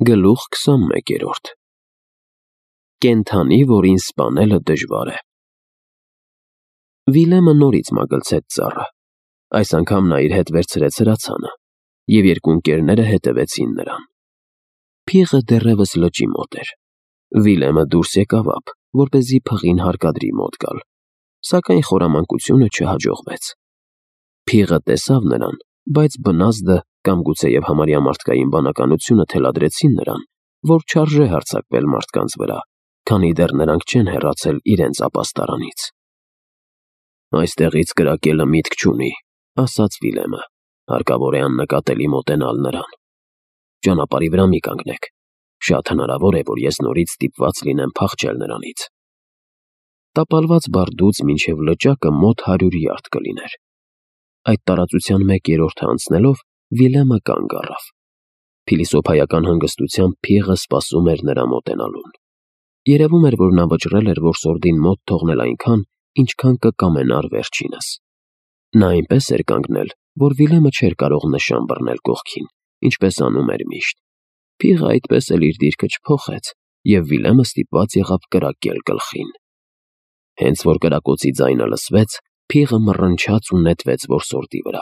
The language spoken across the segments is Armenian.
Գլուխ 21 Կենդանի, որին սպանելը դժվար է։ Վիլեմը նորից մագլցեց ծառը։ Այս անգամ նա իր հետ վերցրեց հրացանը, և երկու ընկերները հետևեցին նրան։ Փիղը դեռևս լճի մոտ էր։ Վիլեմը դուրս եկավ ափ, որպեսզի փղին հարկադրի մոտ գալ, սակայն խորամանկությունը չհաջողվեց։ Փիղը տեսավ նրան, բայց բնազդը կամ գուցեև համարյա մարդկային բանականությունը թելադրեցին նրան, որ չարժե հարձակվել մարդկանց վրա, քանի դեռ նրանք չեն հեռացել իրենց ապաստարանից։ «Այստեղից կրակելը միտք չունի», ասաց Վիլեմը, հարկավոր է աննկատելի մոտենալ նրան։ «Ճանապարհի վրա մի կանգնեք, շատ հնարավոր է, որ ես նորից ստիպված լինեմ փախչել նրանից»։ Տապալված բարդուց մինչև լճակը մոտ 100 յարդ կլիներ։ Այդ տարածության 1/3-ը անցնելով Վիլեմը կանգ առավ։ Փիլիսոփայական հանգստությամբ փիղը սպասում էր նրա մոտենալուն։ Երևում էր, որ նա վճռել էր որսորդին մոտ թողնել այնքան, ինչքան կկամենար վերջինս։ Նա այնպես էր կանգնել, որ Վիլեմը չէր կարող նշան բռնել կողքին, ինչպես անում էր միշտ։ Փիղը այդպես էլ իր դիրքը չփոխեց, և Վիլեմը ստիպված եղավ կրակել գլխին։ Հենց որ կրակոցի ձայնը լսվեց, փիղը մռնչաց ու նետվեց որսորդի վրա։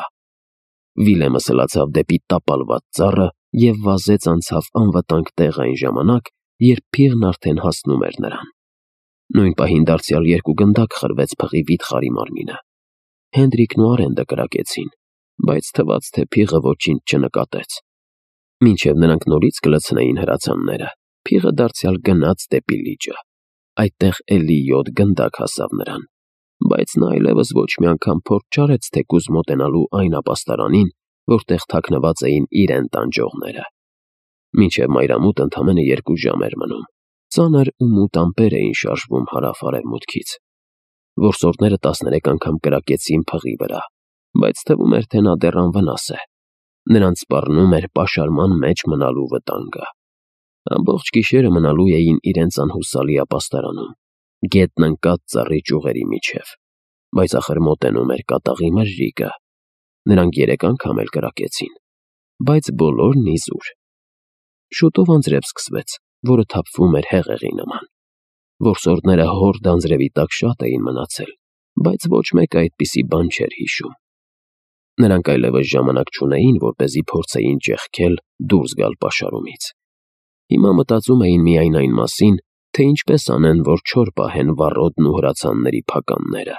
Վիլեմը սլացավ դեպի տապալված ծառը և վազեց անցավ անվտանգ տեղ այն ժամանակ, երբ փիղն արդեն հասնում էր նրան։ Նույն պահին դարձյալ երկու գնդակ խրվեց փղի վիթխարի մարմինը։ Հենրիկն ու Արենդը կրակեցին, բայց թվաց, թե փիղը ոչինչ չնկատեց։ Մինչև նրանք նորից կլցնեին հրացանները, փիղը դարձյալ գնաց դեպի լիճը։ Այդտեղ էլի 7 գնդակ հասավ նրան, բայց նա այլևս ոչ մի անգամ փորձ չարեց թեկուզ մոտենալու այն ապաստարանին, որտեղ թաքնված էին իրեն տանջողները։ Մինչև մայրամուտ ընդամենը 2 ժամ էր մնում։ Ծանր ու մութ ամպեր էին շարժվում հարավ-արևմուտքից։ Որսորդները 13 անգամ կրակեցին փղի վրա, բայց թվում էր, թե նա դեռ անվնաս է։ Նրանց սպառնում էր պաշարման մեջ մնալու վտանգը։ Ամբողջ գիշերը մնալու էին իրենց անհուսալի ապաստարանում, գետն ընկած ծառի ճյուղերի միջև, բայց ախր մոտենում էր կատաղի մրրիկը։ Նրանք 3 անգամ էլ կրակեցին, բայց բոլորն իզուր։ Շուտով անձրև սկսվեց, որը թափվում էր հեղեղի նման։ Որսորդները հորդ անձրևի տակ շատ էին մնացել, բայց ոչ մեկը այդպիսի բան չէր հիշում։ Նրանք այլևս ժամանակ չունեին, որպեսզի փորձեին ճեղքել դուրս գալ պաշարումից։ Հիմա մտածում էին միայն այն մասին, թե ինչպես անեն, որ չոր պահեն վառոդն ու հրացանների փականները։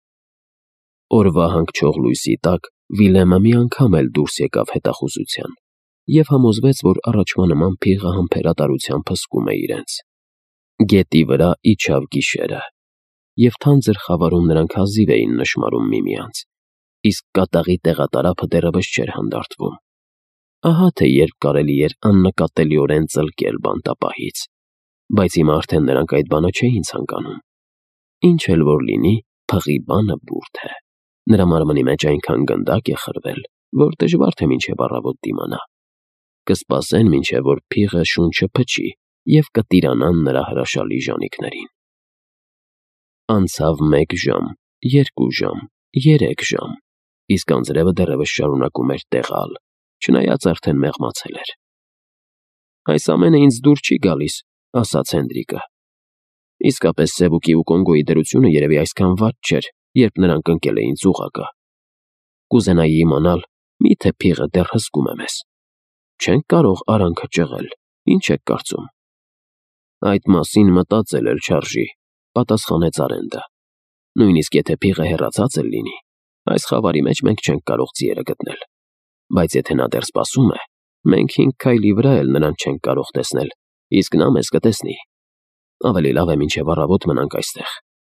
Օրվա հանգչող լույսի տակ Վիլեմը մի անգամ էլ դուրս եկավ հետախուզության և համոզվեց, որ առաջվա նման փիղը համբերատարությամբ հսկում է իրենց։ Գետի վրա իջավ գիշերը, և թանձր խավարում նրանք հազիվ էին նշմարում միմյանց, իսկ կատաղի տեղատարափը դեռևս չէր հանդարտվում։ Ահա թե երբ կարելի էր աննկատելիորեն ծլկել բանտապահից, բայց հիմա արդեն նրանք այդ բանը չէին ցանկանում։ Ինչ էլ որ լինի, փղի բանը բուրդ է։ Նրա մարմնի մեջ այնքան գնդակ է խրվել, որ դժվար թե մինչև առավոտ դիմանա։ Կսպասեն, մինչև որ փիղը շունչը փչի, և կտիրանան նրա հրաշալի ժանիքներին։ Անցավ 1 ժամ, 2 ժամ, 3 ժամ, իսկ անձրևը դեռևս շարունակում էր տեղալ, չնայած արդեն մեղմացել էր։ «Այս ամենը ինձ դուր չի գալիս», ասաց Հենրիկը։ «Իսկապես Սեբուկի ու Կոնգոյի դրությունը երևի այսքան վատ չէր, երբ նրանք ընկել էին ծուղակը։ Կուզենայի իմանալ, միթե փիղը դեռ հսկում է մեզ։ Չենք կարող արանքը ճղել, ինչ եք կարծում»։ «Այդ մասին մտածել էլ չարժի», պատասխանեց Արենդը։ «Նույնիսկ եթե փիղը հեռացած էլ լինի, այս խավարի մեջ մենք չենք կարող ձիերը գտնել։ Բայց եթե նա դեռ սպասում է, մենք 5 քայլի վրա էլ նրան չենք կարող տեսնել, իսկ նա մեզ կտեսնի։ Ավելի լավ է մինչև առավոտ մնանք այստեղ»։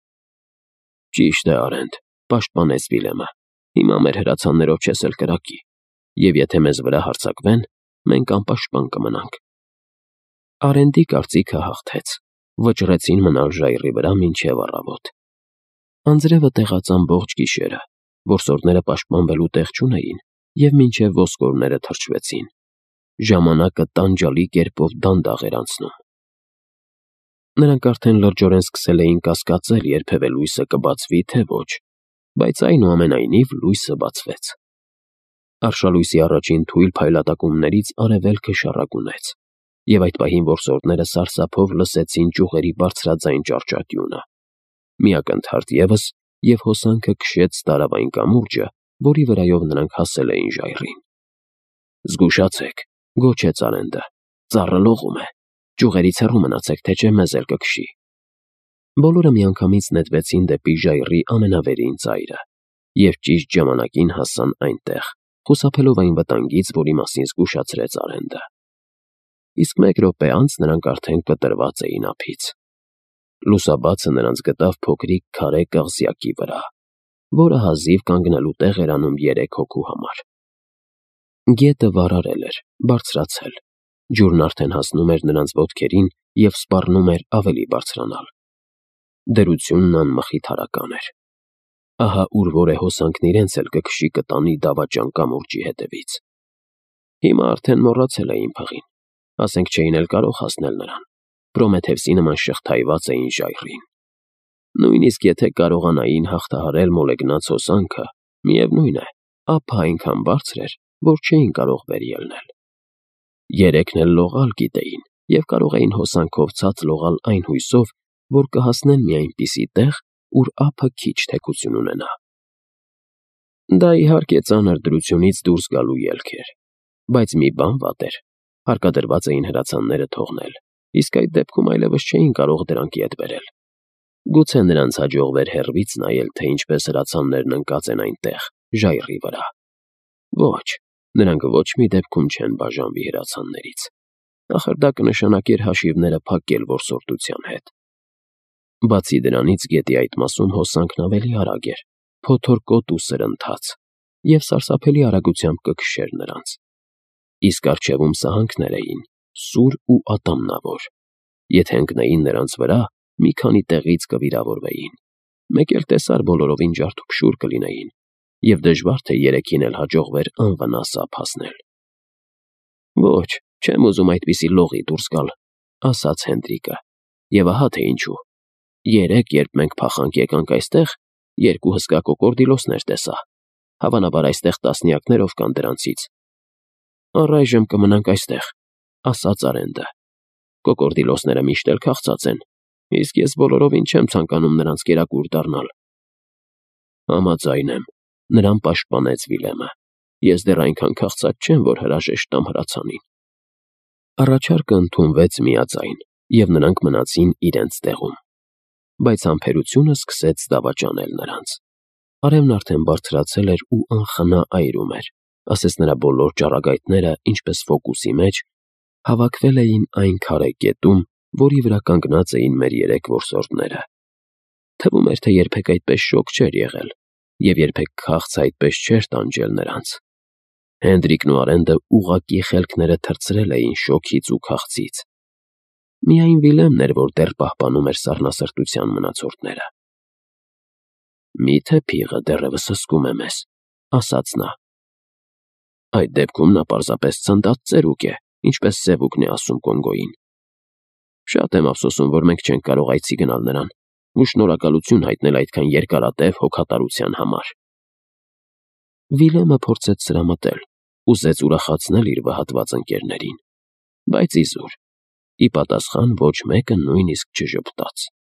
«Ճիշտ է, Արենդ», պաշտպանեց Վիլեմը։ «Հիմա մեր հրացաններով չես էլ կրակի, և եթե մեզ վրա հարձակվեն, մենք անպաշտպան կմնանք»։ Արենդի կարծիքը հաղթեց։ Վճռեցին մնալ ժայռի վրա մինչև առավոտ։ Անձրևը տեղաց ամբողջ գիշերը, որսորդները պաշտպանվելու տեղ չունեին, և մինչև ոսկորները թրջվեցին։ Ժամանակը տանջալի կերպով դանդաղ էր անցնում։ Նրանք արդեն լրջորեն սկսել էին կասկածել, երբևէ լույսը կբացվի, թե ոչ, բայց այնուամենայնիվ լույսը բացվեց։ Արշալույսի առաջին թույլ փայլատակումներից արևելքը շառակունեց։ և այդ պահին որսորդները սարսափով լսեցին ճյուղերի բարձրաձայն ճառճատյունը։ Մի ակնթարթ ևս, և հոսանքը քշեց տարավային կամուրջը, որի վրայով նրանք հասել էին ժայռին։ «Զգուշացեք», գոչեց Արենդը, «ծառը լողում է, ճյուղերից հեռու մնացեք, թե չէ մեզ էլ կքշի»։ Բոլորը միանգամից նետվեցին դեպի ժայռի ամենավերին ծայրը, և ճիշտ ժամանակին հասան այնտեղ, խուսափելով այն վտանգից, որի մասին զգուշացրեց Արենդը։ Իսկ մեկ րոպե անց նրանք արդեն կտրված էին ափից։ Լուսաբացը նրանց գտավ փոքրիկ քարե կղզյակի վրա, որը հազիվ կանգնելու տեղ էր անում 3 հոգու համար։ Գետը վարարել էր, բարձրացել, ջուրն արդեն հասնում էր նրանց ոտքերին և սպառնում էր ավելի բարձրանալ։ Դրությունն անմխիթարական էր։ Ահա ուր որ է հոսանքն իրենց էլ կքշի կտանի դավաճան կամուրջի հետևից։ Հիմա արդեն մոռացել էին փղին, ասենք չէին էլ կարող հասնել նրան, Պրոմեթևսի նման շղթայված էին ժայռին։ Նույնիսկ եթե կարողանային հաղթահարել մոլեգնած հոսանքը, միևնույն է, ափը այնքան բարձր էր, որ չէին կարող վեր ելնել։ Երեքն էլ լողալ գիտեին և կարող էին հոսանքով ցած լողալ այն հույսով, որ կհասնեն մի այնպիսի տեղ, ուր ափը քիչ թեքություն ունենա։ Դա իհարկե ծանր դրությունից դուրս գալու ելք էր, բայց մի բան վատ էր, հարկադրված էին հրացանները թողնել, իսկ այդ դեպքում այլևս չէին կարող դրանք ետ բերել։ Գուցե նրանց հաջողվեր հեռվից նայել, թե ինչպես հրացաններն ընկած են այնտեղ, ժայռի վրա։ Ոչ, նրանք ոչ մի դեպքում չեն բաժանվի հրացաններից։ Ախր դա կնշանակեր հաշիվները փակել որսորդության հետ։ Բացի դրանից գետի այդ մասում հոսանքն ավելի արագ էր, փոթորկոտ ու սրընթաց, և սարսափելի արագությամբ կքշեր նրանց։ Իսկ առջևում սահանքներ էին, սուր ու ատամնավոր։ Եթե ընկնեին նրանց վրա, մի քանի տեղից կվիրավորվեին, մեկ էլ տեսար բոլորովին ջարդուփշուր կլինեին, և դժվար թե երեքին էլ հաջողվեր անվնաս ափ հասնել։ Ոչ, չեմ ուզում այդպիսի լողի դուրս գալ, ասաց Հենդրիկը, և ահա թե ինչու։ Երեկ, երբ մենք փախանք եկանք այստեղ, 2 հսկա կոկորդիլոսներ տեսա, հավանաբար այստեղ տասնյակներով կան դրանցից։ Առայժմ կմնանք այստեղ, ասաց Արենդը։ Կոկորդիլոսները միշտ էլ քաղցած են, իսկ ես բոլորովին չեմ ցանկանում նրանց կերակուր դառնալ։ Համաձայն եմ, նրան պաշտպանեց Վիլեմը։ Ես դեռ այնքան քաղցած չեմ, որ հրաժեշտ տամ հրացանին։ Առաջարկը ընդունվեց միաձայն, և նրանք մնացին իրենց տեղում։ Բայց համբերությունը սկսեց դավաճանել նրանց։ Արևն արդեն բարձրացել էր ու անխնա այրում էր, ասես նրա բոլոր ճառագայթները, ինչպես ֆոկուսի մեջ, հավաքվել էին այն քարե կետում, որի վրա կանգնած էին մեր 3 որսորդները։ Թվում էր, թե երբեք այդպես շոգ չէր եղել, և երբեք քաղցը այդպես չէր տանջել նրանց։ Հենդրիկն ու Արենդը ուղղակի խելքները թռցրել էին շոգից ու քաղցից։ Միայն Վիլեմն էր, որ դեռ պահպանում էր սառնասրտության մնացորդները։ «Միթե փիղը դեռևս հսկում է մեզ», ասաց նա։ «Այդ դեպքում նա պարզապես ցնդած ծերուկ է, ինչպես Սևուկն է ասում Կոնգոյին։ Շատ եմ ափսոսում, որ մենք չենք կարող այցի գնալ նրան ու շնորհակալություն հայտնել այդքան երկարատև հոգատարության համար»։ Վիլեմը փորձեց սրամտել, ուզեց ուրախացնել իր վհատված ընկերներին, բայց իզուր։ Ի պատասխան ոչ մեկը նույնիսկ չժպտաց։